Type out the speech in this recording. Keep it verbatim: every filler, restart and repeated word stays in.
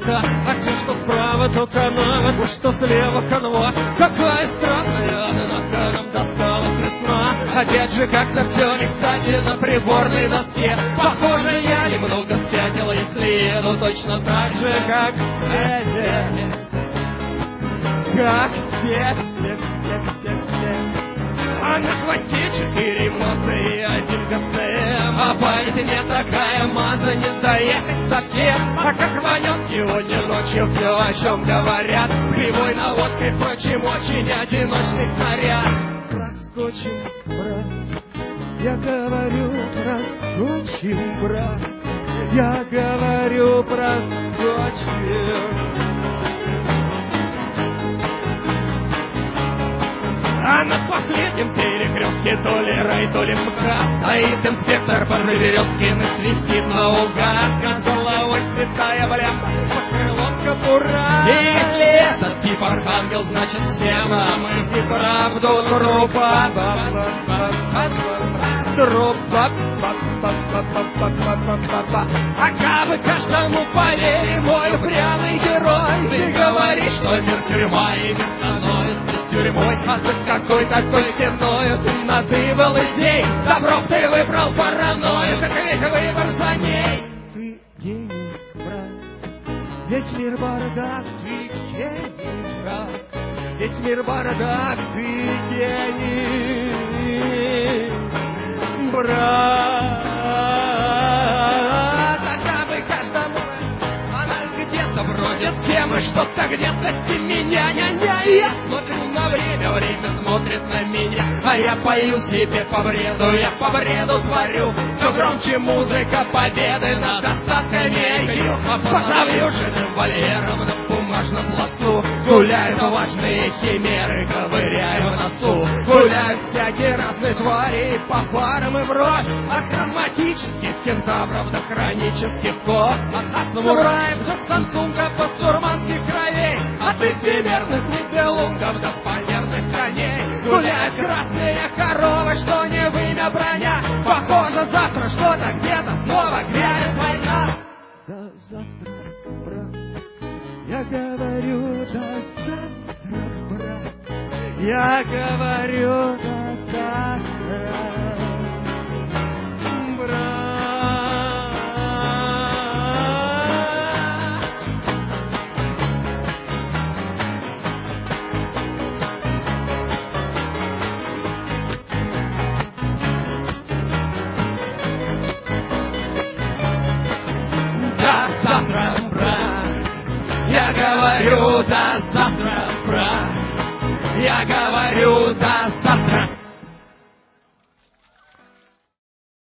полоса, а те, что справа, то канава, то, что слева канва. Какая странная, однако нам досталась весна. Опять же, как-то все не кстати на приборной доске. Похоже, я немного спятил, если еду точно так же, как эти. Как все, все, все, все, все. А на хвосте четыре моста и один ГЦМ. А память не такая, маза не доехать совсем. А как рванет сегодня ночью все, о чем говорят. Кривой наводкой, впрочем, очень одиночный снаряд. Проскочим, брат, я говорю, проскочим, брат. Я говорю, проскочим. А на последнем перекрестке то ли рай, то ли МК. Стоит инспектор по-Живеревским и свистит наугад. Над головой святая бляха, под крылом кобура. И если этот тип архангел, значит все нам и правду трупа. Трупа. А кабы каждому поверим, мой упрямый герой. Ты говоришь, что мир тюрьма, и мир становится тюрьмой. А за какой такой стеною ты надыбал идей? Добро ты выбрал паранойю, как век выбор за ней. Ты гений, брат, весь мир бардак, ты гений, брат. Весь мир бардак, ты гений, брат. Тогда бы каждому она где-то бродит темы, что-то где-то меня ня-ня. Я смотрю на время, время смотрит на меня. А я пою себе по бреду, я по бреду творю. Все громче музыка победы над остатками ай кью. А по навьюженным вольерам на бумажном плацу гуляют важные химеры, ковыряю в носу. Гуляют всякие разные твари по парам и врозь. От хроматических кентавров до хронических кот. От самураев до самсунга басурманских кровей. От эфемерных нибелунгов до фанерных коней. Гуляют красные коровы, что не вымя броня. Похоже, завтра что-то где-то снова грянет война. До завтра, брат, я говорю, до завтра, брат. Я говорю, до завтра, брат. Я говорю, до завтра, брат. Я говорю, до